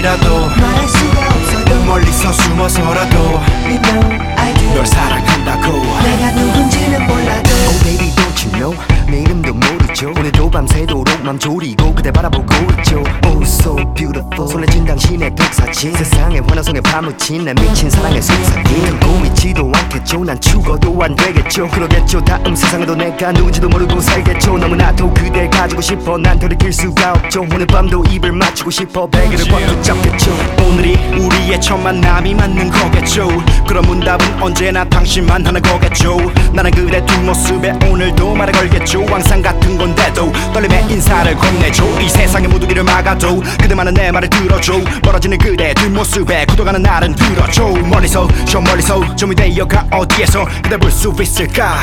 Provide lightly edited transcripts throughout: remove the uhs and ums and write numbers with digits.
꿈이라도 말할 수가 없어도 멀리서 숨어서라도 You know I do 널 사랑한다고. 내가 누군지는 몰라도 Oh baby don't you know 내 이름도 모르죠. 오늘도 밤새도록 맘 졸이고 그대 바라보고 있죠. Oh so beautiful 설레진 당신의 백사진 세상에 환호성에 파묻힌 내 미친 사랑의 속삭임 고 있지도 않겠죠. 난 죽어도 안 되겠죠. 그러겠죠. 다음 세상에도 내가 누군지도 모르고 살겠죠. 너무나도 그댈 가지고 싶어. 난 돌이킬 수가 없죠. 오늘 밤도 입을 맞추고 싶어. 베개를 꽉 붙잡겠죠. 오늘이 우리의 첫 만남이 맞는 거겠죠. 그런 문답은 언제나 당신만 하는 거겠죠. 나는 그대 뒷모습에 오늘도 말을 걸겠죠. 항상 같은 건데도 떨림의 인사를 건네줘. 이 세상의 모두기를 막아도 그대만은 내 말을 들어줘. 멀어지는 그대 뒷모습에 굳어가는 나를 들어줘. 멀리서 저 멀리서 점이 되어가 어디에서 그대 볼 수 있을까.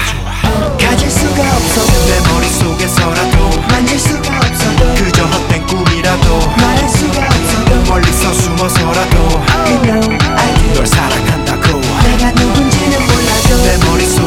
가질 수가 없어도 내 머릿속에서라도 만질 수가 없어도 그저 헛된 꿈이라도 말할 수가 없어도 멀리서 숨어서라도 You know I do 널 사랑한다고. 내가 누군지는 몰라도 내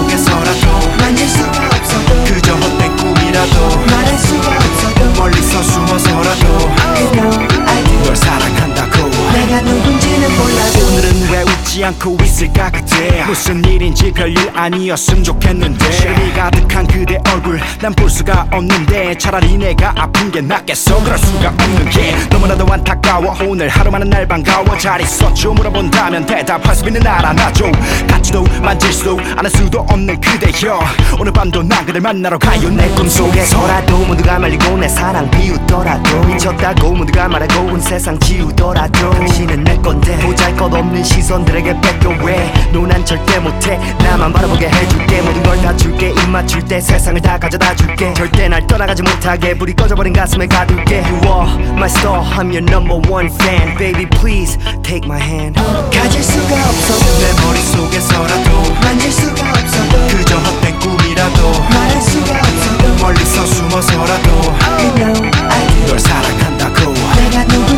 머릿속에서라도 만질 수가 없어도 그저 헛된 꿈이라도 말할 수가 없어도 멀리서 숨어서라도 You know I do 널 사랑한다고. 내가 누군지는 몰라도 오늘은 왜 웃지 않고 있을까 그대. 무슨 일인지 별일 아니었으면 좋겠는데 시름이 가득한 그대 얼굴 난 볼 수가 없는데 차라리 내가 아픈 게 낫겠어. 그럴 수가 없는 게 너무나도 안타까워. 오늘 하루만은 날 반가워. 잘 있었죠 물어본다면 대답할 수 있는 날 안아줘. 같지도 만질 수도 안할 수도 없는 그대여. 오늘 밤도 난 그댈 만나러 가요. 내 꿈속에서라도 모두가 말리고 내 사랑 비웃더라도 미쳤다고 모두가 말하고 온 세상 지우더라도 당신은 내 건데 보잘것없는 시선들에게 뺏겨 왜 넌 절대 못해. 나만 바라보게 해줄게. 모든 걸 다 줄게. 입 맞출 때 세상을 다 가져다 줄게. 절대 날 떠나가지 못하게 불이 꺼져버린 가슴에 가둘게. You are my star, I'm your number one fan. Baby please take my hand. 가질 수가 없어도 내 머릿속에서라도 만질 수가 없어도 그저 헛된 꿈이라도 말할 수가 없어도 멀리서 숨어서라도 You know I do 널 사랑한다고. 내가 누군지